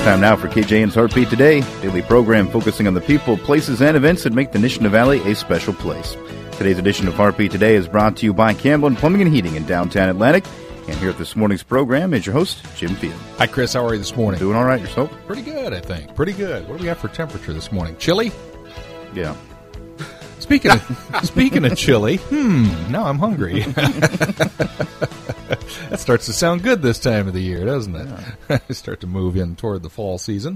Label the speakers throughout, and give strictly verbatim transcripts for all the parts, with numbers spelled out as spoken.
Speaker 1: Time now for K J N's Heartbeat Today, daily program focusing on the people, places, and events that make the Nishna Valley a special place. Today's edition of Heartbeat Today is brought to you by Camblin Plumbing and Heating in downtown Atlantic. And here at this morning's program is your host, Jim Field.
Speaker 2: Hi, Chris. How are you this morning?
Speaker 1: Doing all right, yourself?
Speaker 2: Pretty good, I think. Pretty good. What do we have for temperature this morning? Chilly?
Speaker 1: Yeah.
Speaker 2: Speaking of, speaking of chilly, hmm, now I'm hungry. That starts to sound good this time of the year, doesn't it? Yeah. Start to move in toward the fall season.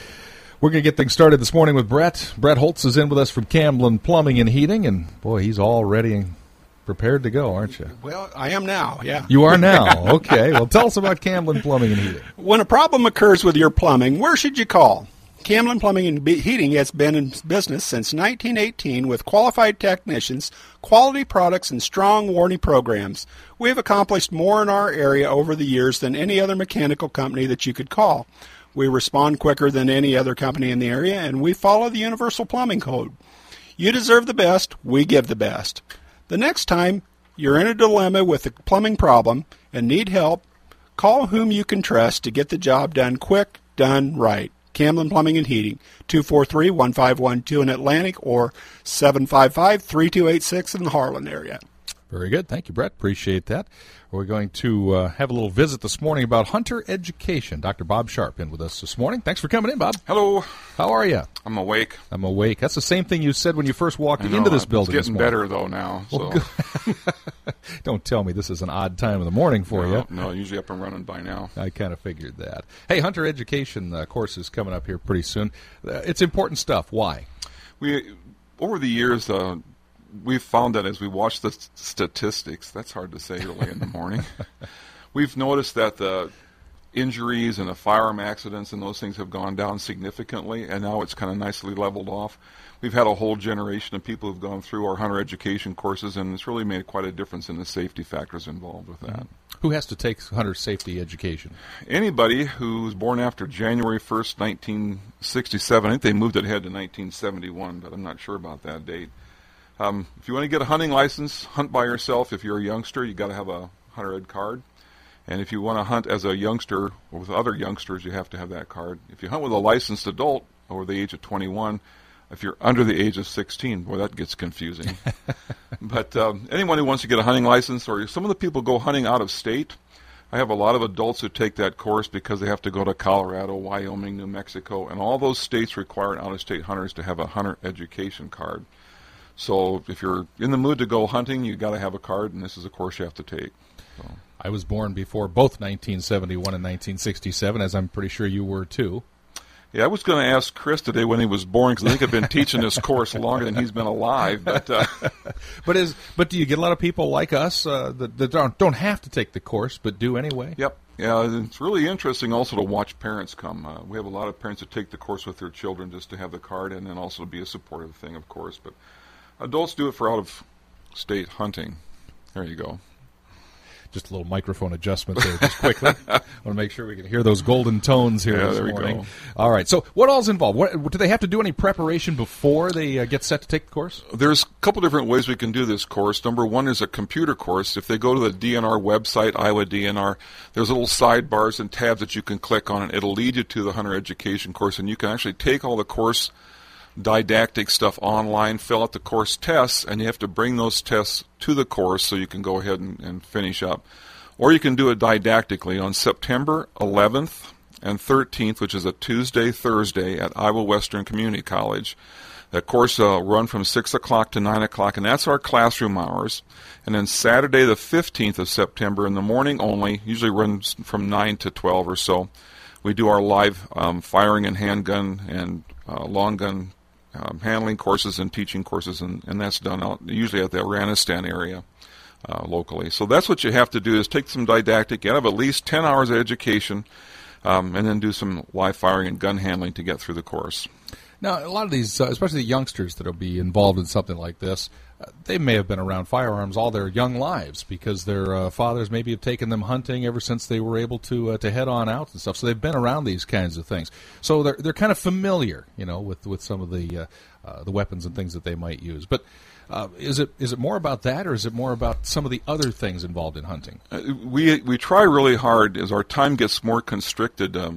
Speaker 2: We're going to get things started this morning with Brett. Brett Holtz is in with us from Camblin Plumbing and Heating, and boy, he's all ready and prepared to go, aren't you?
Speaker 3: Well, I am now, yeah.
Speaker 2: You are now. Okay. Well, tell us about Camblin Plumbing and Heating.
Speaker 3: When a problem occurs with your plumbing, where should you call? Camblin Plumbing and Heating has been in business since nineteen eighteen with qualified technicians, quality products, and strong warranty programs. We have accomplished more in our area over the years than any other mechanical company that you could call. We respond quicker than any other company in the area, and we follow the Universal Plumbing Code. You deserve the best, we give the best. The next time you're in a dilemma with a plumbing problem and need help, call whom you can trust to get the job done quick, done right. Camblin Plumbing and Heating, two four three, one five one two in Atlantic or seven five five, three two eight six in the Harlan area.
Speaker 2: Very good. Thank you, Brett. Appreciate that. We're going to uh, have a little visit this morning about Hunter Education. Doctor Bob Sharp in with us this morning. Thanks for coming in, Bob.
Speaker 4: Hello.
Speaker 2: How are you?
Speaker 4: I'm awake.
Speaker 2: I'm awake. That's the same thing you said when you first walked
Speaker 4: know,
Speaker 2: into this building
Speaker 4: It's
Speaker 2: this
Speaker 4: getting
Speaker 2: morning.
Speaker 4: better, though, now. So.
Speaker 2: Well, don't tell me this is an odd time of the morning for
Speaker 4: no,
Speaker 2: you.
Speaker 4: No, usually up and running by now.
Speaker 2: I kind of figured that. Hey, Hunter Education uh, course is coming up here pretty soon. Uh, it's important stuff. Why?
Speaker 4: We Over the years, uh, we've found that as we watch the st- statistics, that's hard to say early in the morning, we've noticed that the injuries and the firearm accidents and those things have gone down significantly, and now it's kind of nicely leveled off. We've had a whole generation of people who've gone through our Hunter Education courses, and it's really made quite a difference in the safety factors involved with that.
Speaker 2: Mm-hmm. Who has to take Hunter Safety Education?
Speaker 4: Anybody who was born after January first, nineteen sixty-seven. I think they moved it ahead to nineteen seventy-one, but I'm not sure about that date. Um, if you want to get a hunting license, hunt by yourself. If you're a youngster, you've got to have a Hunter Ed card. And if you want to hunt as a youngster or with other youngsters, you have to have that card. If you hunt with a licensed adult over the age of twenty-one, if you're under the age of sixteen, boy, that gets confusing. But um, anyone who wants to get a hunting license, or some of the people go hunting out of state. I have a lot of adults who take that course because they have to go to Colorado, Wyoming, New Mexico, and all those states require out-of-state hunters to have a Hunter Education card. So if you're in the mood to go hunting, you've got to have a card, and this is a course you have to take. So.
Speaker 2: I was born before both nineteen seventy-one and nineteen sixty-seven, as I'm pretty sure you were too.
Speaker 4: Yeah, I was going to ask Chris today when he was born, because I think I've been teaching this course longer than he's been alive. But uh,
Speaker 2: but is but do you get a lot of people like us uh, that, that don't, don't have to take the course but do anyway?
Speaker 4: Yep. Yeah, it's really interesting also to watch parents come. Uh, we have a lot of parents that take the course with their children just to have the card, and then also to be a supportive thing, of course. But adults do it for out-of-state hunting. There you go.
Speaker 2: Just a little microphone adjustment there, just quickly. I want to make sure we can hear those golden tones here
Speaker 4: yeah,
Speaker 2: this
Speaker 4: there
Speaker 2: morning.
Speaker 4: We go.
Speaker 2: All right, so what all's involved? What, do they have to do any preparation before they uh, get set to take the course?
Speaker 4: There's a couple different ways we can do this course. Number one is a computer course. If they go to the D N R website, Iowa D N R, there's little sidebars and tabs that you can click on, and it'll lead you to the Hunter Education course, and you can actually take all the course didactic stuff online, fill out the course tests, and you have to bring those tests to the course so you can go ahead and, and finish up. Or you can do it didactically on September eleventh and thirteenth, which is a Tuesday, Thursday at Iowa Western Community College. That course will uh, run from six o'clock to nine o'clock, and that's our classroom hours. And then Saturday the fifteenth of September in the morning only, usually runs from nine to twelve or so, we do our live um, firing and handgun and uh, long gun Um, handling courses and teaching courses, and, and that's done out usually at the Iranistan area uh, locally. So that's what you have to do, is take some didactic, you have at least ten hours of education, um, and then do some live firing and gun handling to get through the course.
Speaker 2: Now, a lot of these, uh, especially the youngsters that will be involved in something like this, uh, they may have been around firearms all their young lives because their uh, fathers maybe have taken them hunting ever since they were able to uh, to head on out and stuff. So they've been around these kinds of things. So they're they're kind of familiar, you know, with with some of the uh, uh, the weapons and things that they might use. But uh, is it is it more about that, or is it more about some of the other things involved in hunting?
Speaker 4: Uh, we we try really hard as our time gets more constricted. Um,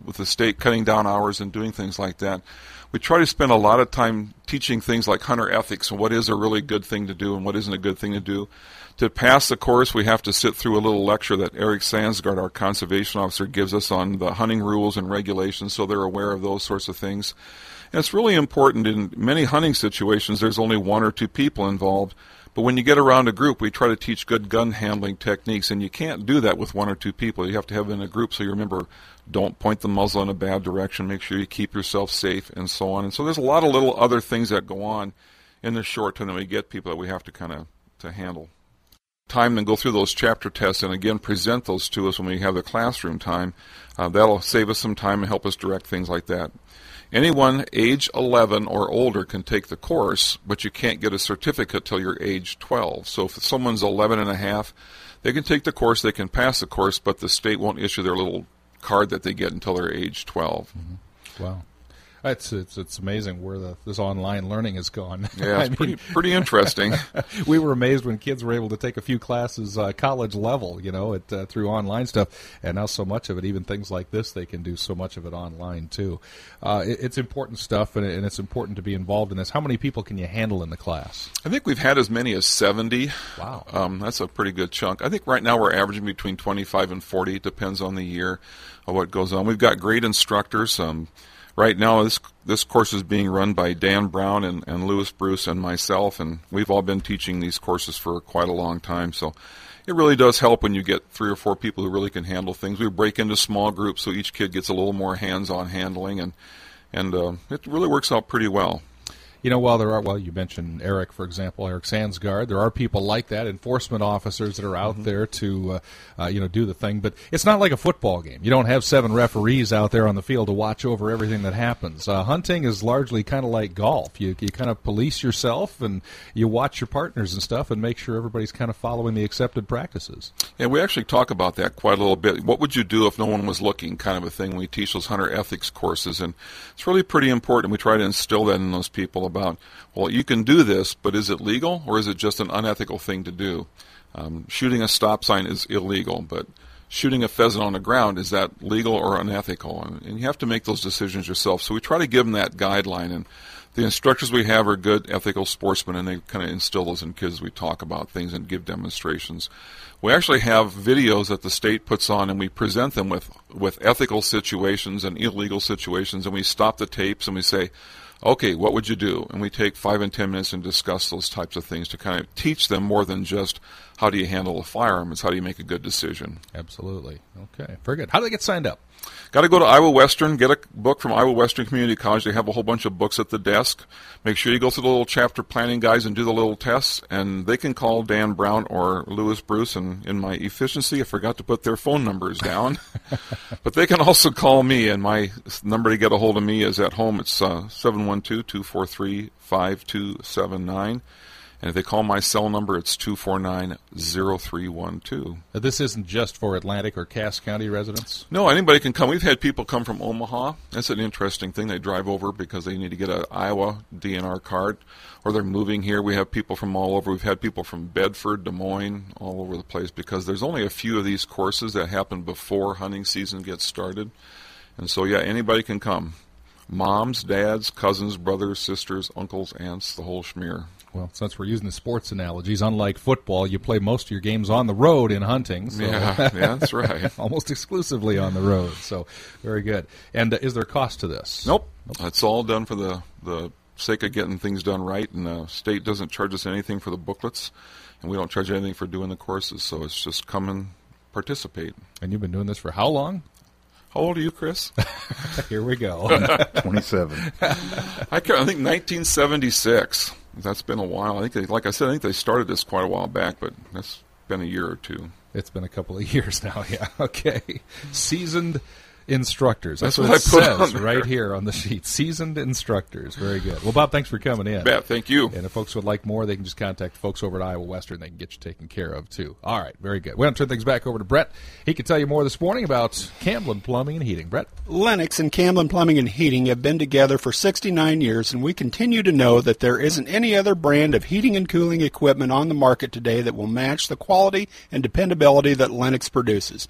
Speaker 4: with the state cutting down hours and doing things like that. We try to spend a lot of time teaching things like hunter ethics and what is a really good thing to do and what isn't a good thing to do. To pass the course, we have to sit through a little lecture that Eric Sandsgaard, our conservation officer, gives us on the hunting rules and regulations, so they're aware of those sorts of things. And it's really important. In many hunting situations, there's only one or two people involved. But when you get around a group, we try to teach good gun handling techniques, and you can't do that with one or two people. You have to have it in a group, so you remember, don't point the muzzle in a bad direction, make sure you keep yourself safe, and so on. And so there's a lot of little other things that go on in the short term that we get people that we have to kind of to handle. Time and go through those chapter tests and again present those to us when we have the classroom time. Uh, that'll save us some time and help us direct things like that. Anyone age eleven or older can take the course, but you can't get a certificate till you're age twelve. So if someone's eleven and a half, they can take the course, they can pass the course, but the state won't issue their little card that they get until they're age twelve.
Speaker 2: Mm-hmm. Wow. It's, it's it's amazing where the, this online learning has gone.
Speaker 4: Yeah, it's pretty, pretty interesting.
Speaker 2: We were amazed when kids were able to take a few classes uh, college level, you know, at, uh, through online stuff, and now so much of it, even things like this, they can do so much of it online too. Uh, it, it's important stuff, and, and it's important to be involved in this. How many people can you handle in the class?
Speaker 4: I think we've had as many as seventy.
Speaker 2: Wow.
Speaker 4: Um, that's a pretty good chunk. I think right now we're averaging between twenty-five and forty. It depends on the year of what goes on. We've got great instructors. Um, Right now, this this course is being run by Dan Brown and, and Lewis Bruce and myself, and we've all been teaching these courses for quite a long time. So it really does help when you get three or four people who really can handle things. We break into small groups so each kid gets a little more hands-on handling, and and uh, it really works out pretty well.
Speaker 2: You know, while there are, well, you mentioned Eric, for example, Eric Sandsgaard. There are people like that, enforcement officers that are out mm-hmm. there to, uh, uh, you know, do the thing. But it's not like a football game. You don't have seven referees out there on the field to watch over everything that happens. Uh, hunting is largely kind of like golf. You you kind of police yourself and you watch your partners and stuff and make sure everybody's kind of following the accepted practices.
Speaker 4: Yeah, we actually talk about that quite a little bit. What would you do if no one was looking, kind of a thing. We teach those hunter ethics courses, and it's really pretty important. We try to instill that in those people about, well, you can do this, but is it legal or is it just an unethical thing to do? Um, shooting a stop sign is illegal, but shooting a pheasant on the ground, is that legal or unethical? And, and you have to make those decisions yourself. So we try to give them that guideline, and the instructors we have are good, ethical sportsmen, and they kind of instill those in kids as we talk about things and give demonstrations. We actually have videos that the state puts on, and we present them with, with ethical situations and illegal situations, and we stop the tapes and we say, okay, what would you do? And we take five and ten minutes and discuss those types of things to kind of teach them more than just how do you handle a firearm. It's how do you make a good decision.
Speaker 2: Absolutely. Okay, very good. How do they get signed up?
Speaker 4: Got to go to Iowa Western, get a book from Iowa Western Community College. They have a whole bunch of books at the desk. Make sure you go through the little chapter planning guides and do the little tests, and they can call Dan Brown or Lewis Bruce. And in my efficiency, I forgot to put their phone numbers down. But they can also call me, and my number to get a hold of me is at home. It's uh, seven one two, two four three, five two seven nine. And if they call my cell number, it's two four nine, zero three one two.
Speaker 2: Now, this isn't just for Atlantic or Cass County residents?
Speaker 4: No, anybody can come. We've had people come from Omaha. That's an interesting thing. They drive over because they need to get an Iowa D N R card, or they're moving here. We have people from all over. We've had people from Bedford, Des Moines, all over the place, because there's only a few of these courses that happen before hunting season gets started. And so, yeah, anybody can come. Moms, dads, cousins, brothers, sisters, uncles, aunts, the whole schmear.
Speaker 2: Well, since we're using the sports analogies, unlike football, you play most of your games on the road in hunting. So
Speaker 4: yeah, yeah, that's right.
Speaker 2: Almost exclusively on the road. So very good. And uh, is there a cost to this?
Speaker 4: Nope. nope. It's all done for the, the sake of getting things done right, and the state doesn't charge us anything for the booklets, and we don't charge anything for doing the courses, so it's just come and participate.
Speaker 2: And you've been doing this for how long?
Speaker 4: How old are you, Chris?
Speaker 2: Here we go.
Speaker 1: twenty-seven.
Speaker 4: I, I think nineteen seventy-six. That's been a while. I think, they, like I said, I think they started this quite a while back, but that's been a year or two.
Speaker 2: It's been a couple of years now, yeah. Okay. Seasoned instructors. That's,
Speaker 4: That's
Speaker 2: what,
Speaker 4: what
Speaker 2: it
Speaker 4: I put
Speaker 2: says right here on the sheet. Seasoned instructors. Very good. Well, Bob, thanks for coming in.
Speaker 4: Bet, thank you.
Speaker 2: And if folks would like more, they can just contact folks over at Iowa Western. They can get you taken care of, too. All right, very good. We're going to turn things back over to Brett. He can tell you more this morning about Camblin Plumbing and Heating. Brett?
Speaker 3: Lennox and Camblin Plumbing and Heating have been together for sixty-nine years, and we continue to know that there isn't any other brand of heating and cooling equipment on the market today that will match the quality and dependability that Lennox produces.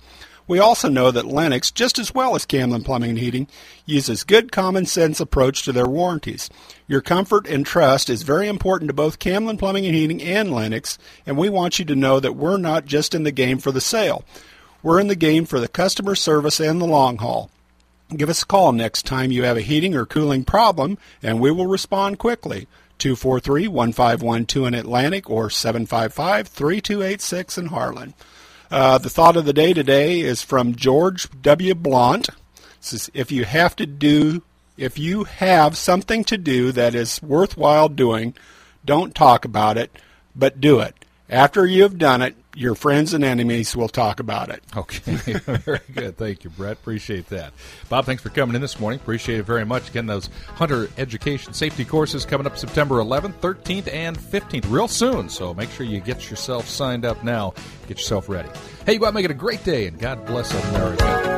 Speaker 3: We also know that Lennox, just as well as Camlin Plumbing and Heating, uses good common sense approach to their warranties. Your comfort and trust is very important to both Camlin Plumbing and Heating and Lennox, and we want you to know that we're not just in the game for the sale. We're in the game for the customer service and the long haul. Give us a call next time you have a heating or cooling problem, and we will respond quickly. two four three, one five one two in Atlantic or seven five five, three two eight six in Harlan. Uh, the thought of the day today is from George W. Blount. It says, if you have to do, if you have something to do that is worthwhile doing, don't talk about it, but do it. After you have done it, your friends and enemies will talk about it.
Speaker 2: Okay, very good. Thank you, Brett. Appreciate that. Bob, thanks for coming in this morning. Appreciate it very much. Again, those Hunter Education Safety courses coming up September eleventh, thirteenth, and fifteenth, real soon. So make sure you get yourself signed up now. Get yourself ready. Hey, you go out and make it a great day, and God bless America.